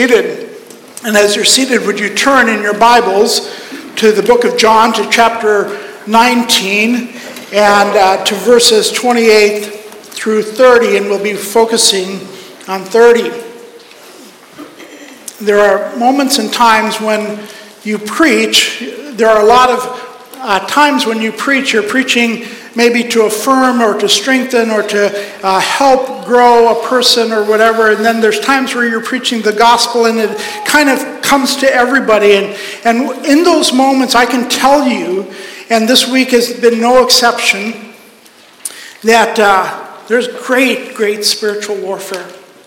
Seated. And as you're seated, would you turn in your Bibles to the book of John, to chapter 19, and to verses 28 through 30, and we'll be focusing on 30. There are moments and times when you preach. There are a lot of times when you preach, you're preaching maybe to affirm or to strengthen or to help grow a person or whatever. And then there's times where you're preaching the gospel and it kind of comes to everybody. And in those moments, I can tell you, and this week has been no exception, that there's great spiritual warfare.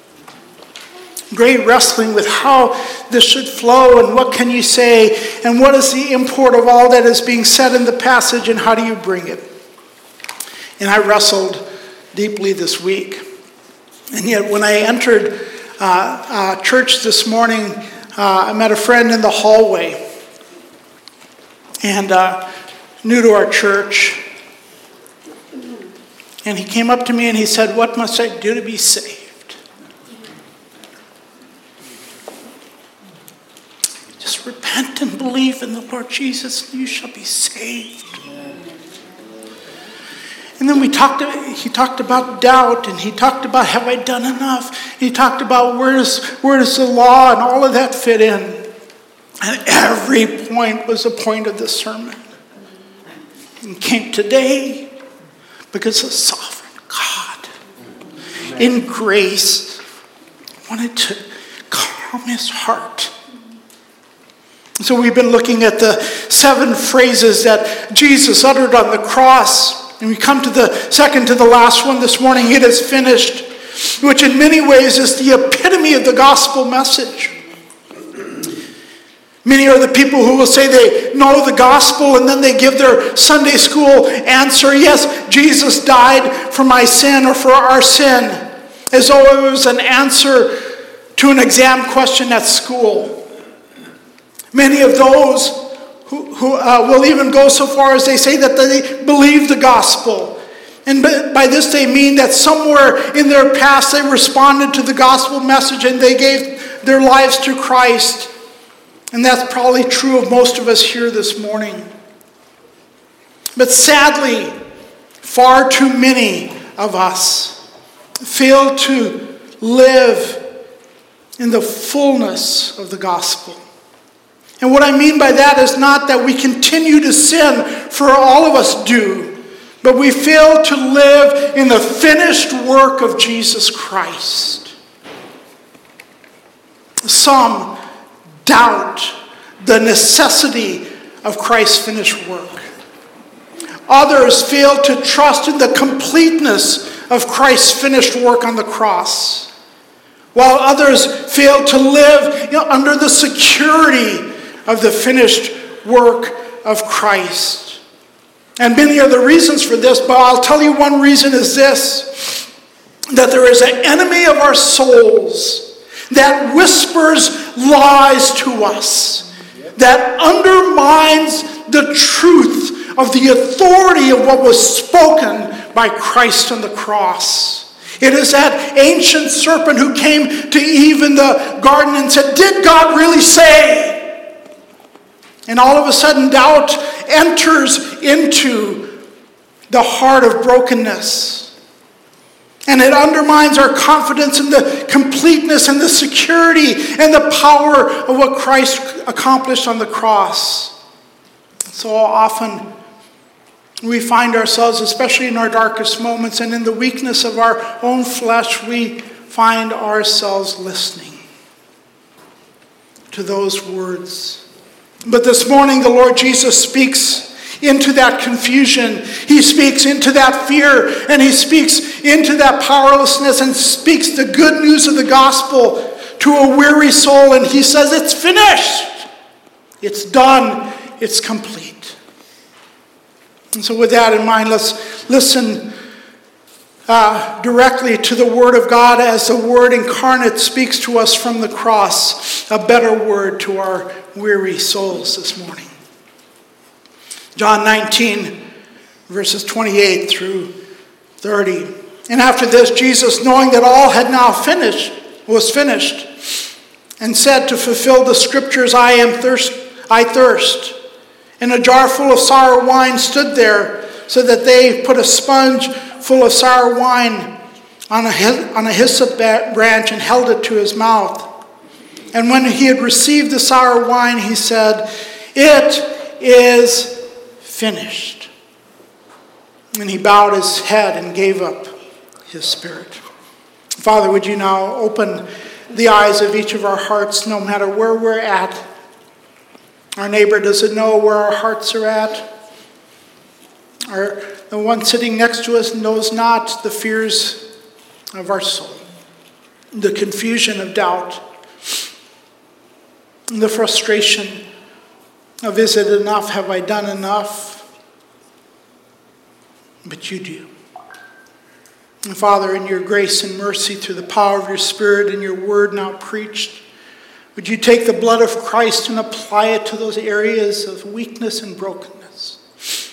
Great wrestling with how this should flow and what can you say and what is the import of all that is being said in the passage and how do you bring it. And I wrestled deeply this week. And yet when I entered church this morning, I met a friend in the hallway. And new to our church. And he came up to me and he said, "What must I do to be saved?" Just repent and believe in the Lord Jesus and you shall be saved. And then he talked about doubt, and he talked about, have I done enough? And he talked about where does the law and all of that fit in? And every point was a point of the sermon. And came today because the sovereign God in grace wanted to calm his heart. So we've been looking at the 7 phrases that Jesus uttered on the cross. And we come to the second to the last one this morning, it is finished, which in many ways is the epitome of the gospel message. Many are the people who will say they know the gospel and then they give their Sunday school answer, yes, Jesus died for my sin or for our sin, as though it was an answer to an exam question at school. Many of those who will even go so far as they say that they believe the gospel. And by this they mean that somewhere in their past they responded to the gospel message and they gave their lives to Christ. And that's probably true of most of us here this morning. But sadly, far too many of us fail to live in the fullness of the gospel. And what I mean by that is not that we continue to sin, for all of us do, but we fail to live in the finished work of Jesus Christ. Some doubt the necessity of Christ's finished work. Others fail to trust in the completeness of Christ's finished work on the cross, while others fail to live under the security of the finished work of Christ. And many are the reasons for this, but I'll tell you one reason is this, that there is an enemy of our souls that whispers lies to us, that undermines the truth of the authority of what was spoken by Christ on the cross. It is that ancient serpent who came to Eve in the garden and said, "Did God really say?" And all of a sudden, doubt enters into the heart of brokenness. And it undermines our confidence in the completeness and the security and the power of what Christ accomplished on the cross. So often, we find ourselves, especially in our darkest moments and in the weakness of our own flesh, we find ourselves listening to those words. But this morning, the Lord Jesus speaks into that confusion. He speaks into that fear, and he speaks into that powerlessness and speaks the good news of the gospel to a weary soul. And he says, it's finished. It's done. It's complete. And so with that in mind, let's listen directly to the Word of God as the Word incarnate speaks to us from the cross, a better word to our weary souls this morning. John 19, verses 28 through 30. And after this, Jesus, knowing that all had now was finished, and said to fulfill the scriptures, I thirst. And a jar full of sour wine stood there, so that they put a sponge full of sour wine on a hyssop branch and held it to his mouth. And when he had received the sour wine, he said, it is finished. And he bowed his head and gave up his spirit. Father, would you now open the eyes of each of our hearts, no matter where we're at. Our neighbor doesn't know where our hearts are at. The one sitting next to us knows not the fears of our soul, the confusion of doubt, the frustration of, is it enough? Have I done enough? But you do. And Father, in your grace and mercy, through the power of your Spirit and your word now preached, would you take the blood of Christ and apply it to those areas of weakness and brokenness?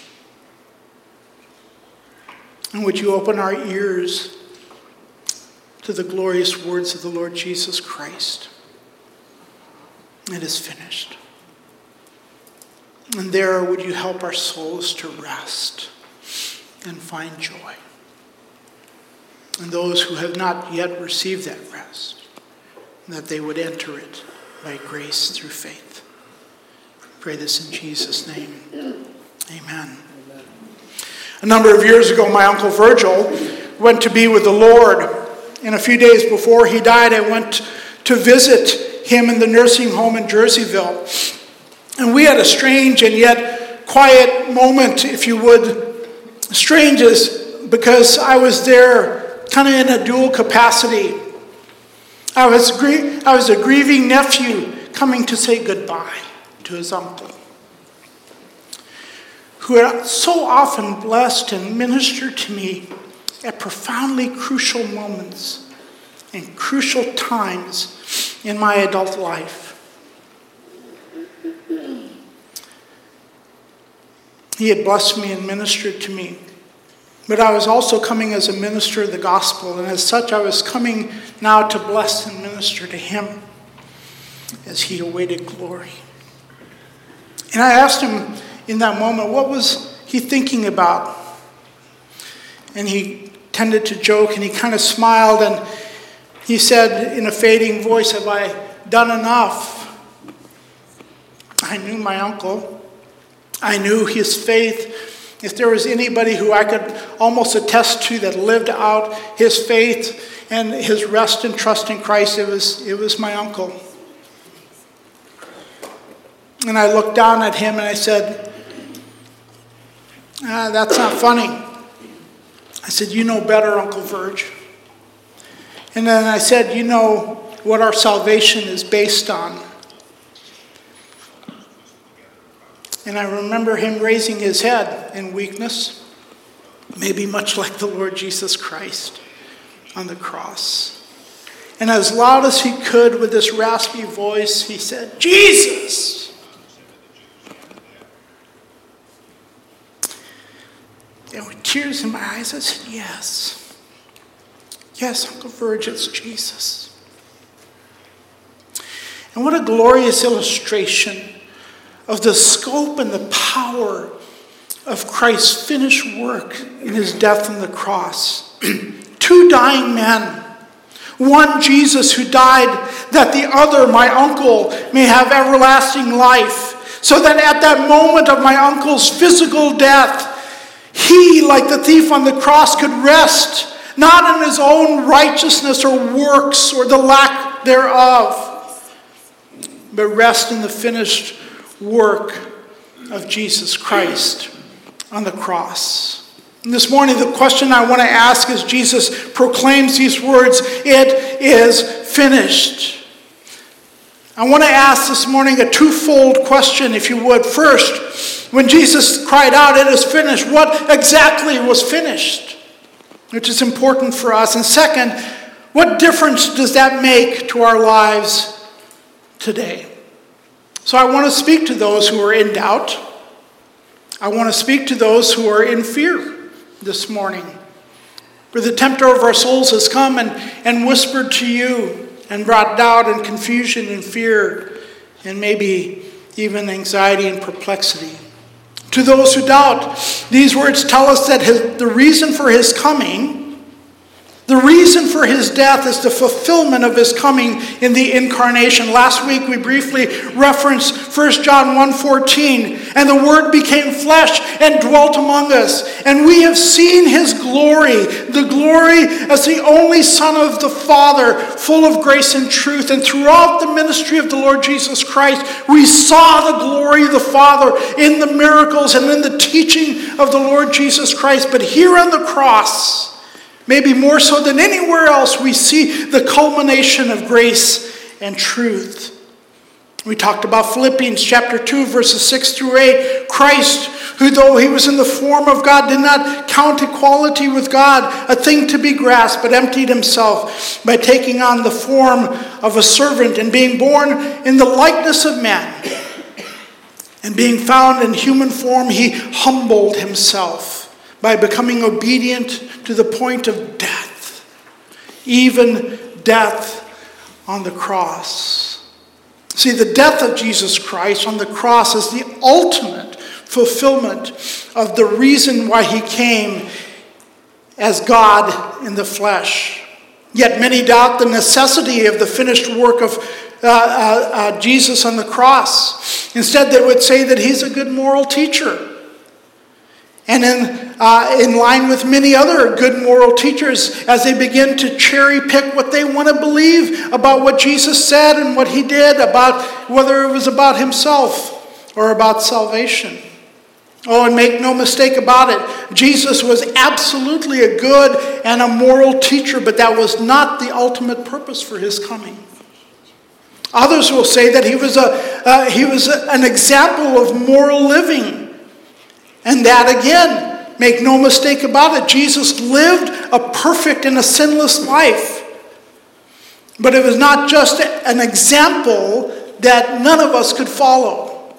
And would you open our ears to the glorious words of the Lord Jesus Christ? It is finished. And there would you help our souls to rest and find joy. And those who have not yet received that rest, that they would enter it by grace through faith. Pray this in Jesus' name. Amen. A number of years ago, my Uncle Virgil went to be with the Lord. And a few days before he died, I went to visit him in the nursing home in Jerseyville. And we had a strange and yet quiet moment, if you would. Strange is because I was there kind of in a dual capacity. I was a grieving nephew coming to say goodbye to his uncle, who had so often blessed and ministered to me at profoundly crucial moments and crucial times in my adult life. He had blessed me and ministered to me. But I was also coming as a minister of the gospel, and as such I was coming now to bless and minister to him as he awaited glory. And I asked him in that moment, what was he thinking about? And he tended to joke, and he kind of smiled, and he said in a fading voice, have I done enough? I knew my uncle. I knew his faith. If there was anybody who I could almost attest to that lived out his faith and his rest and trust in Christ, it was my uncle. And I looked down at him and I said, that's not funny. I said, you know better, Uncle Virg. And then I said, you know what our salvation is based on. And I remember him raising his head in weakness, maybe much like the Lord Jesus Christ on the cross. And as loud as he could with this raspy voice, he said, Jesus! And with tears in my eyes, I said, yes. Yes, Uncle Virg, it's Jesus. And what a glorious illustration of the scope and the power of Christ's finished work in his death on the cross. Two dying men. One, Jesus, who died that the other, my uncle, may have everlasting life. So that at that moment of my uncle's physical death, he, like the thief on the cross, could rest, not in his own righteousness or works or the lack thereof, but rest in the finished work of Jesus Christ on the cross. And this morning, the question I want to ask as Jesus proclaims these words, it is finished. I want to ask this morning a twofold question, if you would. First, when Jesus cried out, it is finished, what exactly was finished? Which is important for us. And second, what difference does that make to our lives today? So I want to speak to those who are in doubt. I want to speak to those who are in fear this morning. For the tempter of our souls has come and whispered to you and brought doubt and confusion and fear and maybe even anxiety and perplexity. To those who doubt, these words tell us that the reason for his coming, the reason for his death is the fulfillment of his coming in the incarnation. Last week we briefly referenced 1 John 1:14, and the Word became flesh and dwelt among us. And we have seen his glory, the glory as the only Son of the Father, full of grace and truth. And throughout the ministry of the Lord Jesus Christ, we saw the glory of the Father in the miracles and in the teaching of the Lord Jesus Christ. But here on the cross, maybe more so than anywhere else, we see the culmination of grace and truth. We talked about Philippians chapter 2, verses 6 through 8. Christ, who though he was in the form of God, did not count equality with God a thing to be grasped, but emptied himself by taking on the form of a servant and being born in the likeness of man. And being found in human form, he humbled himself by becoming obedient to the point of death, even death on the cross. See, the death of Jesus Christ on the cross is the ultimate fulfillment of the reason why he came as God in the flesh. Yet many doubt the necessity of the finished work of Jesus on the cross. Instead, they would say that he's a good moral teacher. And in line with many other good moral teachers, as they begin to cherry pick what they want to believe about what Jesus said and what he did, about whether it was about himself or about salvation. Oh, and make no mistake about it, Jesus was absolutely a good and a moral teacher, but that was not the ultimate purpose for his coming. Others will say that he was an example of moral living. And that again, make no mistake about it, Jesus lived a perfect and a sinless life. But it was not just an example that none of us could follow.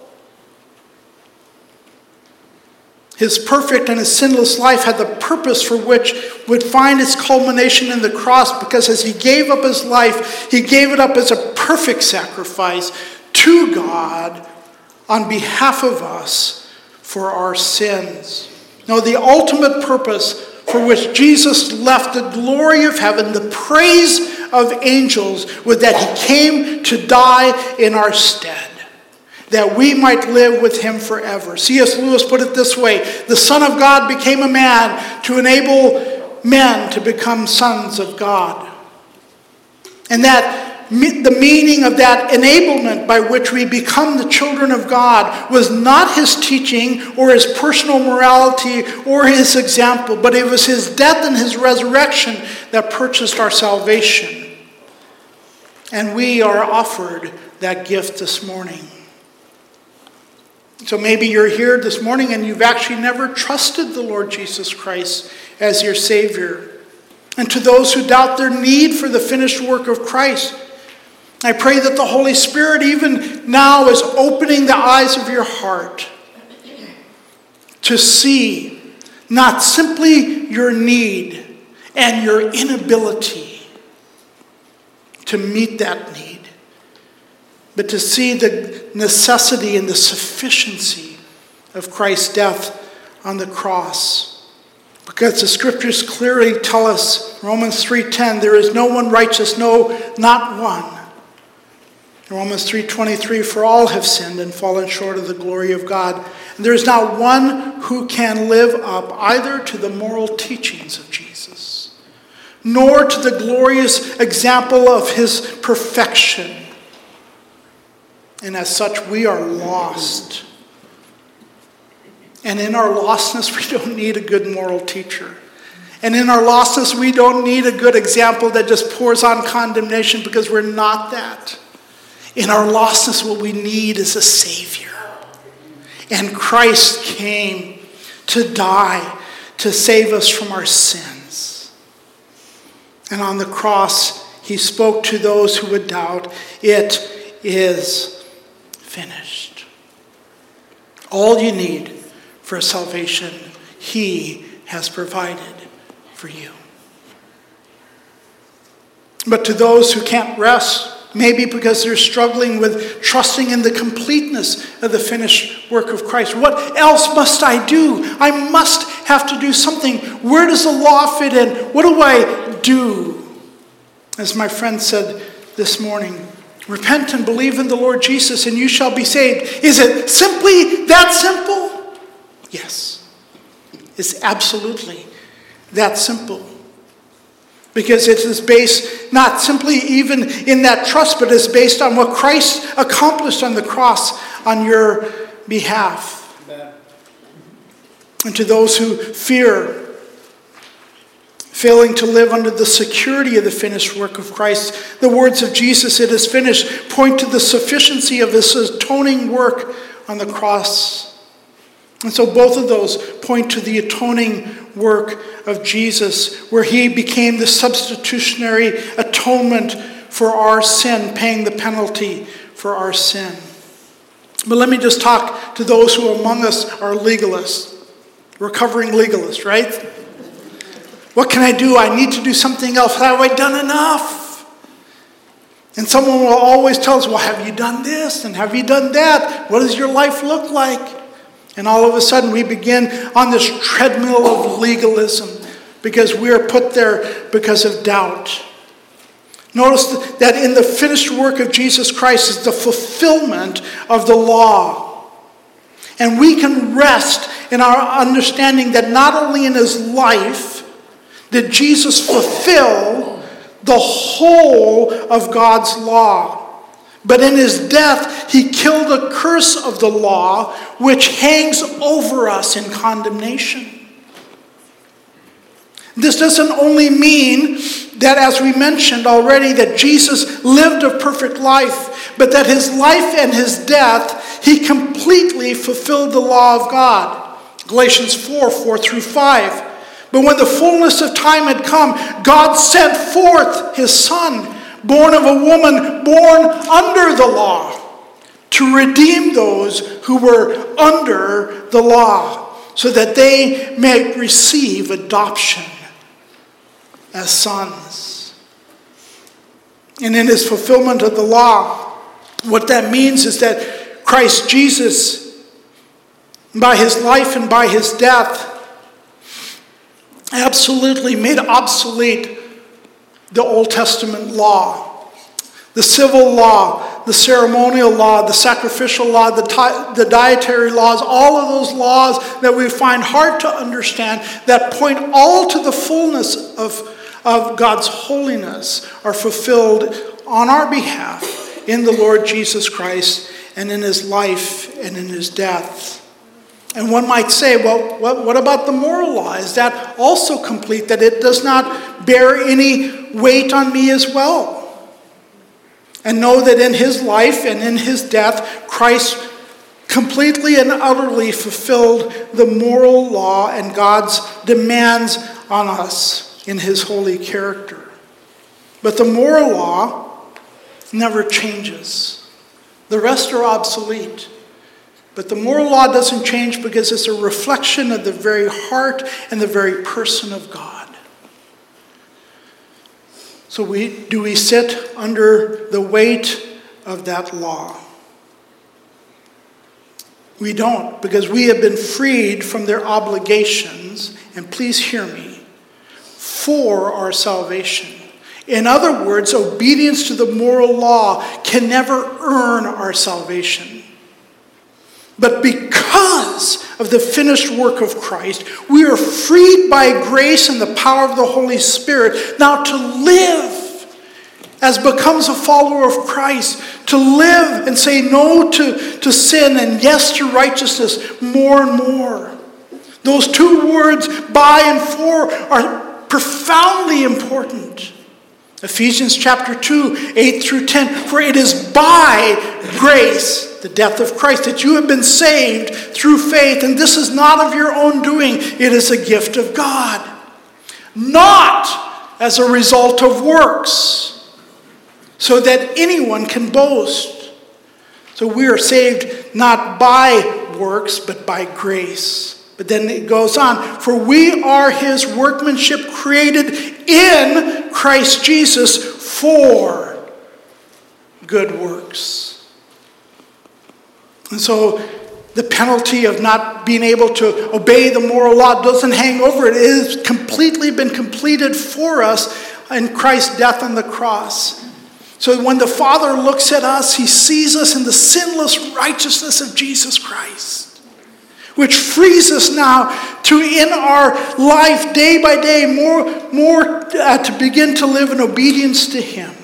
His perfect and his sinless life had the purpose for which would find its culmination in the cross, because as he gave up his life, he gave it up as a perfect sacrifice to God on behalf of us for our sins. No, the ultimate purpose for which Jesus left the glory of heaven, the praise of angels, was that he came to die in our stead, that we might live with him forever. C.S. Lewis put it this way: the Son of God became a man to enable men to become sons of God. And that the meaning of that enablement by which we become the children of God was not his teaching or his personal morality or his example, but it was his death and his resurrection that purchased our salvation. And we are offered that gift this morning. So maybe you're here this morning and you've actually never trusted the Lord Jesus Christ as your Savior. And to those who doubt their need for the finished work of Christ, I pray that the Holy Spirit even now is opening the eyes of your heart to see not simply your need and your inability to meet that need, but to see the necessity and the sufficiency of Christ's death on the cross. Because the scriptures clearly tell us, Romans 3:10, there is no one righteous, no, not one. Romans 3:23, for all have sinned and fallen short of the glory of God. And there is not one who can live up either to the moral teachings of Jesus, nor to the glorious example of his perfection. And as such, we are lost. And in our lostness, we don't need a good moral teacher. And in our lostness, we don't need a good example that just pours on condemnation, because we're not that. In our lostness, what we need is a Savior. And Christ came to die to save us from our sins. And on the cross, he spoke to those who would doubt, it is finished. All you need for salvation, he has provided for you. But to those who can't rest, maybe because they're struggling with trusting in the completeness of the finished work of Christ. What else must I do? I must have to do something. Where does the law fit in? What do I do? As my friend said this morning, repent and believe in the Lord Jesus and you shall be saved. Is it simply that simple? Yes. It's absolutely that simple. Because it is based not simply even in that trust, but it's based on what Christ accomplished on the cross on your behalf. Amen. And to those who fear failing to live under the security of the finished work of Christ, the words of Jesus, "It is finished," point to the sufficiency of his atoning work on the cross. And so both of those point to the atoning work of Jesus, where he became the substitutionary atonement for our sin, paying the penalty for our sin. But let me just talk to those who among us are legalists, recovering legalists, right? What can I do? I need to do something else. Have I done enough? And someone will always tell us, well, have you done this? And have you done that? What does your life look like? And all of a sudden we begin on this treadmill of legalism because we are put there because of doubt. Notice that in the finished work of Jesus Christ is the fulfillment of the law. And we can rest in our understanding that not only in his life did Jesus fulfill the whole of God's law, but in his death, he killed the curse of the law, which hangs over us in condemnation. This doesn't only mean that, as we mentioned already, that Jesus lived a perfect life, but that his life and his death, he completely fulfilled the law of God. Galatians 4 through 5. But when the fullness of time had come, God sent forth his Son, born of a woman, born under the law, to redeem those who were under the law, so that they may receive adoption as sons. And in his fulfillment of the law, what that means is that Christ Jesus, by his life and by his death, absolutely made obsolete the Old Testament law. The civil law, the ceremonial law, the sacrificial law, the dietary laws, all of those laws that we find hard to understand that point all to the fullness of God's holiness are fulfilled on our behalf in the Lord Jesus Christ and in his life and in his death. And one might say, well, what about the moral law? Is that also complete, that it does not bear any weight on me as well? And know that in his life and in his death, Christ completely and utterly fulfilled the moral law and God's demands on us in his holy character. But the moral law never changes. The rest are obsolete. But the moral law doesn't change because it's a reflection of the very heart and the very person of God. So do we sit under the weight of that law? We don't, because we have been freed from their obligations, and please hear me, for our salvation. In other words, obedience to the moral law can never earn our salvation. But because of the finished work of Christ, we are freed by grace and the power of the Holy Spirit now to live as becomes a follower of Christ, to live and say no to sin and yes to righteousness more and more. Those two words, by and for, are profoundly important. Ephesians chapter 2, 8 through 10, for it is by grace, the death of Christ, that you have been saved through faith, and this is not of your own doing, it is a gift of God, not as a result of works, so that anyone can boast. So we are saved not by works, but by grace. But then it goes on, for we are his workmanship created in Christ Jesus for good works. And so the penalty of not being able to obey the moral law doesn't hang over it. It has completely been completed for us in Christ's death on the cross. So when the Father looks at us, he sees us in the sinless righteousness of Jesus Christ, which frees us now to, in our life, day by day, more to begin to live in obedience to him.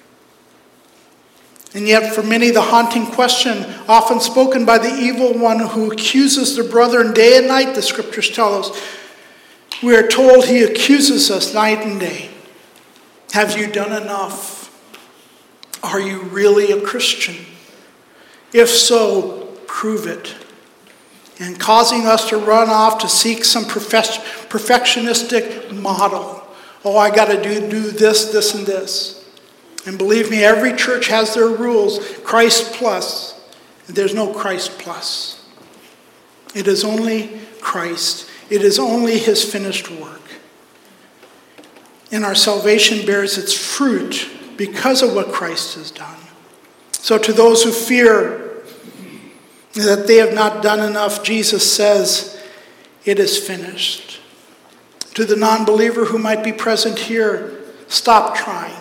And yet for many, the haunting question often spoken by the evil one who accuses their brethren day and night, the scriptures tell us. We are told he accuses us night and day. Have you done enough? Are you really a Christian? If so, prove it. And causing us to run off to seek some perfectionistic model. Oh, I got to do this, this, and this. And believe me, every church has their rules. Christ plus. There's no Christ plus. It is only Christ. It is only his finished work. And our salvation bears its fruit because of what Christ has done. So to those who fear that they have not done enough, Jesus says, it is finished. To the non-believer who might be present here, stop trying.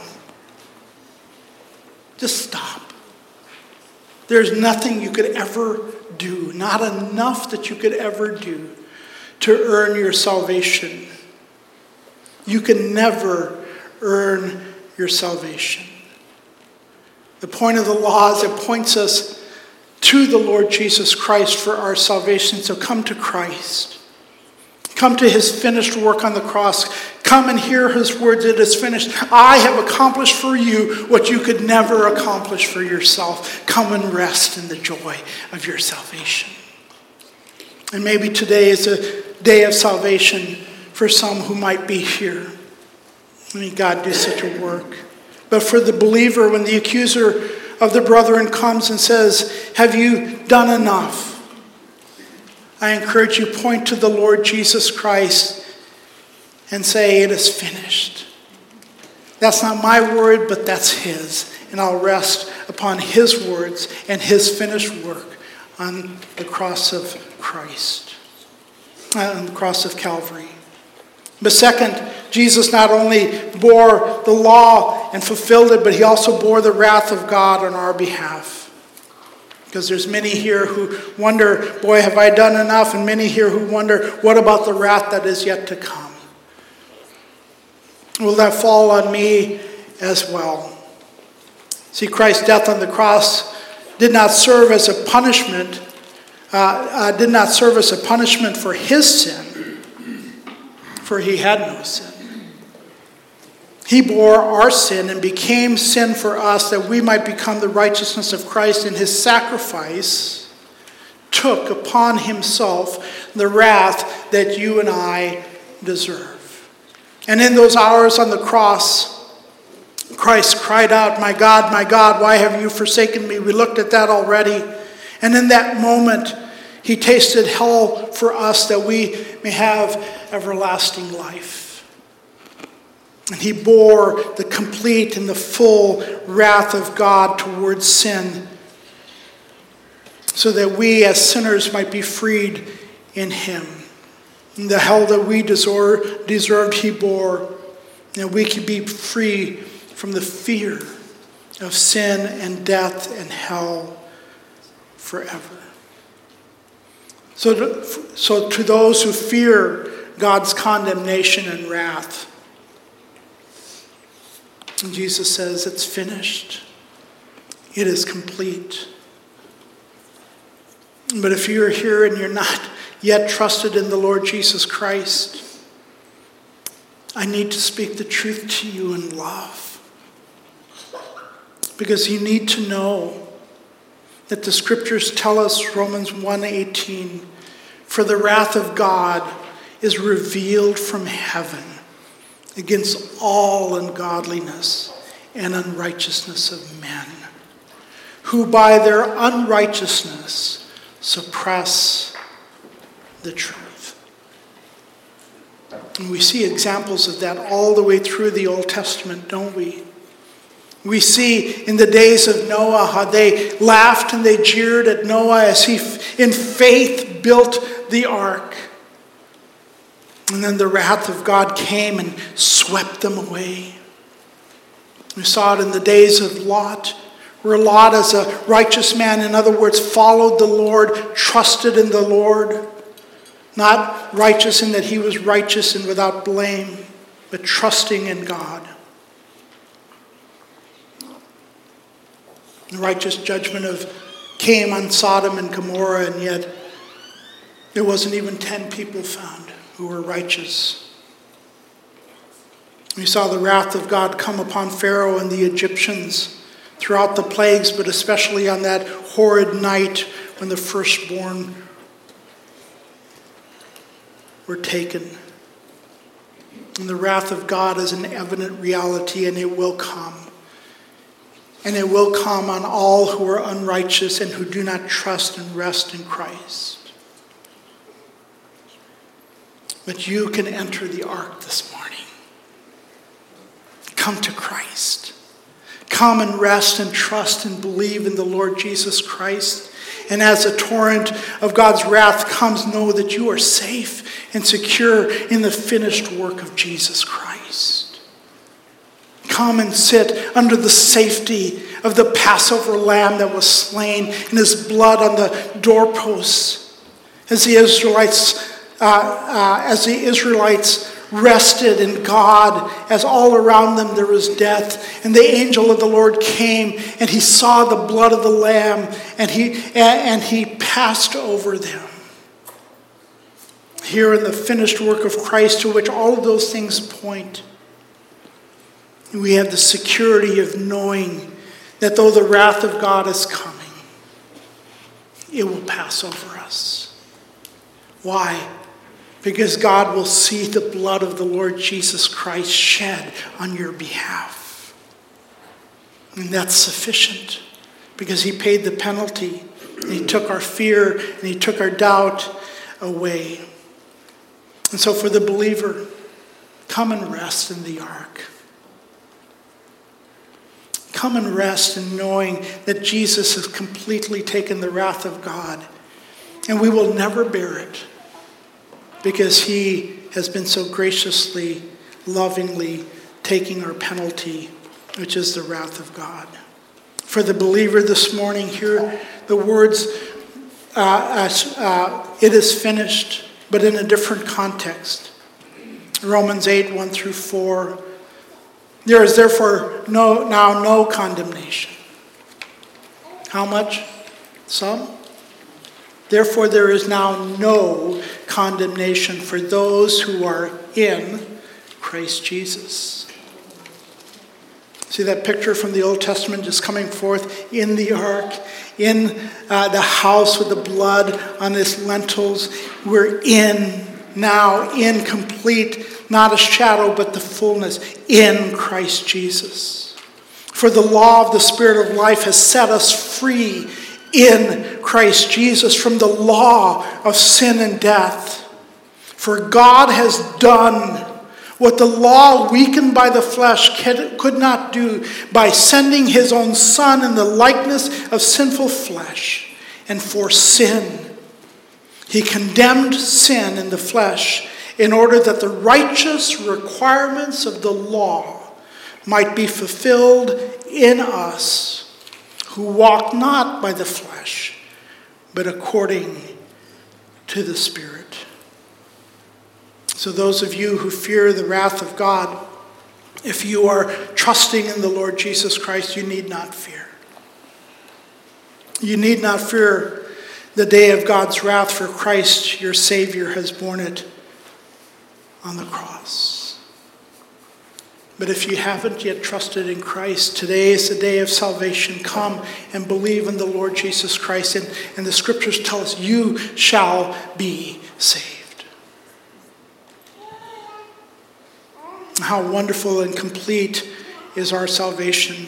Just stop. There's nothing you could ever do, not enough that you could ever do to earn your salvation. You can never earn your salvation. The point of the law is it points us to the Lord Jesus Christ for our salvation. So come to Christ. Come to his finished work on the cross. Come and hear his words. It is finished. I have accomplished for you what you could never accomplish for yourself. Come and rest in the joy of your salvation. And maybe today is a day of salvation for some who might be here. May God do such a work. But for the believer, when the accuser of the brethren comes and says, have you done enough? I encourage you, point to the Lord Jesus Christ and say, it is finished. That's not my word, but that's his. And I'll rest upon his words and his finished work on the cross of Christ, on the cross of Calvary. But second, Jesus not only bore the law and fulfilled it, but he also bore the wrath of God on our behalf. Because there's many here who wonder, boy, have I done enough? And many here who wonder, what about the wrath that is yet to come? Will that fall on me as well? See, Christ's death on the cross did not serve as a punishment, for his sin, for he had no sin. He bore our sin and became sin for us that we might become the righteousness of Christ, and his sacrifice took upon himself the wrath that you and I deserve. And in those hours on the cross, Christ cried out, my God, why have you forsaken me? We looked at that already. And in that moment, he tasted hell for us that we may have everlasting life. And he bore the complete and the full wrath of God towards sin, so that we as sinners might be freed in him. And the hell that we deserved he bore, and we could be free from the fear of sin and death and hell forever. So to those who fear God's condemnation and wrath, Jesus says, it's finished. It is complete. But if you're here and you're not yet trusted in the Lord Jesus Christ, I need to speak the truth to you in love. Because you need to know that the scriptures tell us, Romans 1:18, for the wrath of God is revealed from heaven against all ungodliness and unrighteousness of men, who by their unrighteousness suppress the truth. And we see examples of that all the way through the Old Testament, don't we? We see in the days of Noah how they laughed and they jeered at Noah as he in faith built the ark. And then the wrath of God came and swept them away. We saw it in the days of Lot, where Lot, as a righteous man, in other words, followed the Lord, trusted in the Lord, not righteous in that he was righteous and without blame, but trusting in God. The righteous judgment came on Sodom and Gomorrah, and yet there wasn't even 10 people found who were righteous. We saw the wrath of God come upon Pharaoh and the Egyptians throughout the plagues, but especially on that horrid night when the firstborn were taken. And the wrath of God is an evident reality, and it will come. And it will come on all who are unrighteous and who do not trust and rest in Christ. But you can enter the ark this morning. Come to Christ. Come and rest and trust and believe in the Lord Jesus Christ. And as a torrent of God's wrath comes, know that you are safe and secure in the finished work of Jesus Christ. Come and sit under the safety of the Passover lamb that was slain and his blood on the doorposts. As the Israelites rested in God, as all around them there was death, and the angel of the Lord came and he saw the blood of the lamb and he passed over them. Here in the finished work of Christ, to which all of those things point, we have the security of knowing that though the wrath of God is coming, it will pass over us. Why? Because God will see the blood of the Lord Jesus Christ shed on your behalf. And that's sufficient, because he paid the penalty, and he took our fear, and he took our doubt away. And so for the believer, come and rest in the ark. Come and rest in knowing that Jesus has completely taken the wrath of God, and we will never bear it, because he has been so graciously, lovingly taking our penalty, which is the wrath of God. For the believer this morning, hear the words, it is finished, but in a different context. Romans 8, 1 through 4. There is therefore now no condemnation. How much? Some? Therefore there is now no condemnation for those who are in Christ Jesus. See that picture from the Old Testament just coming forth in the ark, in the house with the blood on its lintels. We're now in complete, not a shadow, but the fullness in Christ Jesus. For the law of the Spirit of life has set us free in Christ Jesus from the law of sin and death. For God has done what the law, weakened by the flesh, could not do by sending his own Son in the likeness of sinful flesh. And for sin, he condemned sin in the flesh, in order that the righteous requirements of the law might be fulfilled in us, who walk not by the flesh, but according to the Spirit. So those of you who fear the wrath of God, if you are trusting in the Lord Jesus Christ, you need not fear. You need not fear the day of God's wrath, for Christ, your Savior, has borne it on the cross. But if you haven't yet trusted in Christ, today is the day of salvation. Come and believe in the Lord Jesus Christ. And the scriptures tell us you shall be saved. How wonderful and complete is our salvation.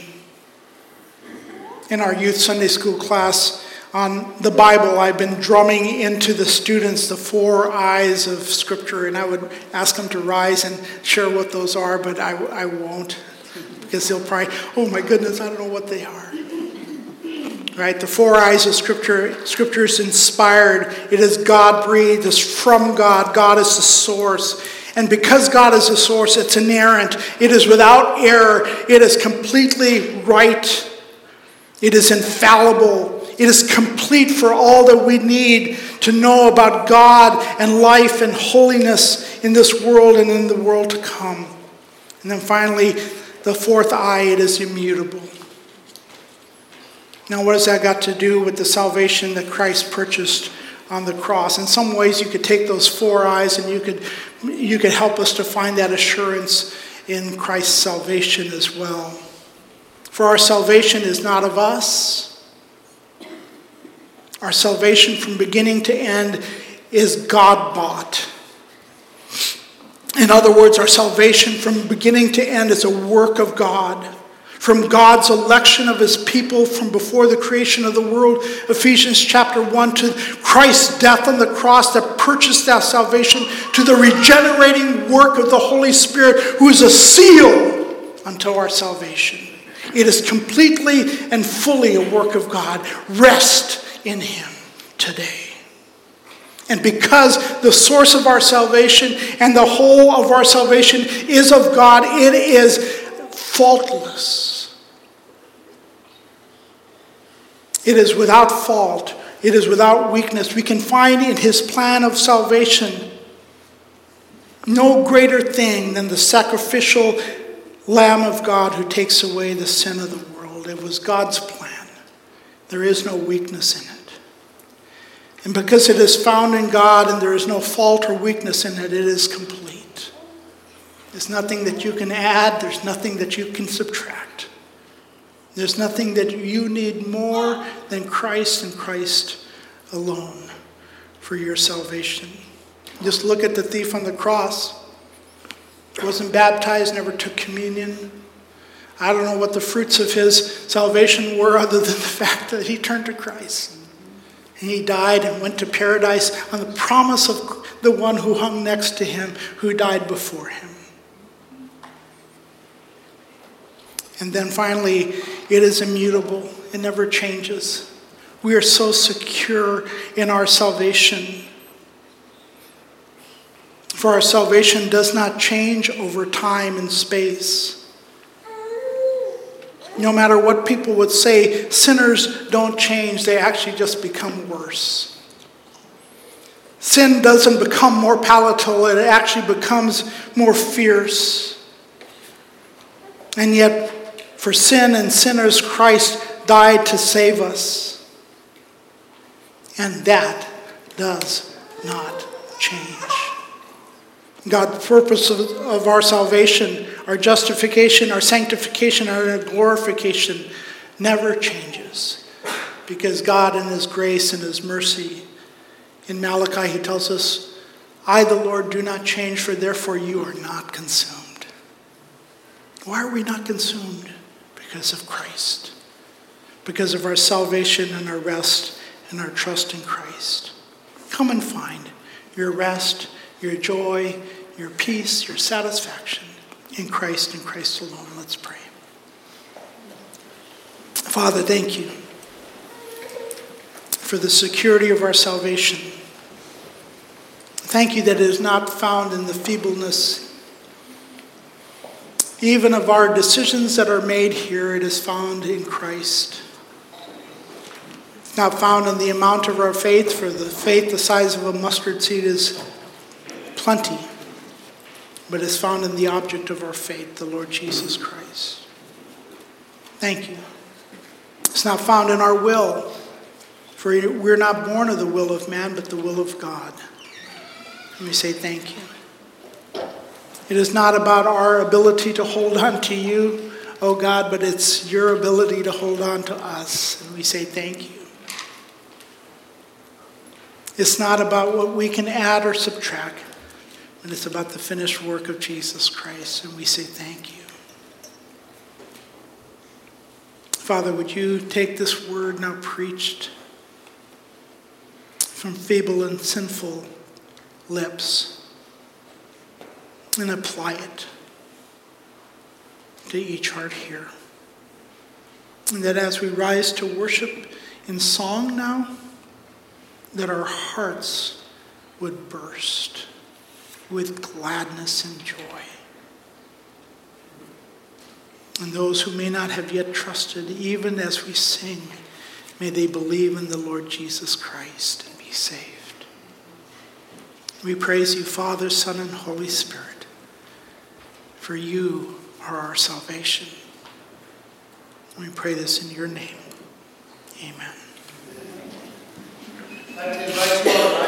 In our youth Sunday school class on the Bible, I've been drumming into the students the 4 eyes of Scripture, and I would ask them to rise and share what those are, but I won't. because they'll probably, oh my goodness, I don't know what they are. Right? The 4 eyes of Scripture is inspired. It is God-breathed. It's from God. God is the source. And because God is the source, it's inerrant. It is without error. It is completely right. It is infallible. It is complete for all that we need to know about God and life and holiness in this world and in the world to come. And then finally, the 4th eye, it is immutable. Now, what has that got to do with the salvation that Christ purchased on the cross? In some ways, you could take those 4 eyes and you could help us to find that assurance in Christ's salvation as well. For our salvation is not of us. Our salvation from beginning to end is God-bought. In other words, our salvation from beginning to end is a work of God. From God's election of his people from before the creation of the world, Ephesians chapter 1, to Christ's death on the cross that purchased that salvation, to the regenerating work of the Holy Spirit, who is a seal unto our salvation. It is completely and fully a work of God. Rest in him today. And because the source of our salvation and the whole of our salvation is of God, it is faultless. It is without fault. It is without weakness. We can find in his plan of salvation no greater thing than the sacrificial Lamb of God who takes away the sin of the world. It was God's plan. There is no weakness in it. And because it is found in God and there is no fault or weakness in it, it is complete. There's nothing that you can add. There's nothing that you can subtract. There's nothing that you need more than Christ and Christ alone for your salvation. Just look at the thief on the cross. He wasn't baptized, never took communion. I don't know what the fruits of his salvation were other than the fact that he turned to Christ. And he died and went to paradise on the promise of the one who hung next to him, who died before him. And then finally, it is immutable. It never changes. We are so secure in our salvation. For our salvation does not change over time and space. No matter what people would say, sinners don't change. They actually just become worse. Sin doesn't become more palatable. It actually becomes more fierce. And yet, for sin and sinners, Christ died to save us. And that does not change. God's purpose of our salvation, our justification, our sanctification, our glorification never changes. Because God in his grace and his mercy, in Malachi he tells us, I, the Lord, do not change, for therefore you are not consumed. Why are we not consumed? Because of Christ. Because of our salvation and our rest and our trust in Christ. Come and find your rest, your joy, your peace, your satisfaction in Christ and Christ alone. Let's pray. Father, thank you for the security of our salvation. Thank you that it is not found in the feebleness even of our decisions that are made here. It is found in Christ. It's not found in the amount of our faith, for the faith the size of a mustard seed is plenty, but is found in the object of our faith, the Lord Jesus Christ. Thank you. It's not found in our will, for we're not born of the will of man, but the will of God. And we say thank you. It is not about our ability to hold on to you, oh God, but it's your ability to hold on to us. And we say thank you. It's not about what we can add or subtract, but it's about the finished work of Jesus Christ. And we say thank you. Father, would you take this word now preached from feeble and sinful lips and apply it. to each heart here. And that as we rise to worship in song now, that our hearts would burst with gladness and joy. And those who may not have yet trusted, even as we sing, may they believe in the Lord Jesus Christ and be saved. We praise you, Father, Son, and Holy Spirit, for you are our salvation. We pray this in your name. Amen. I'd like to invite you all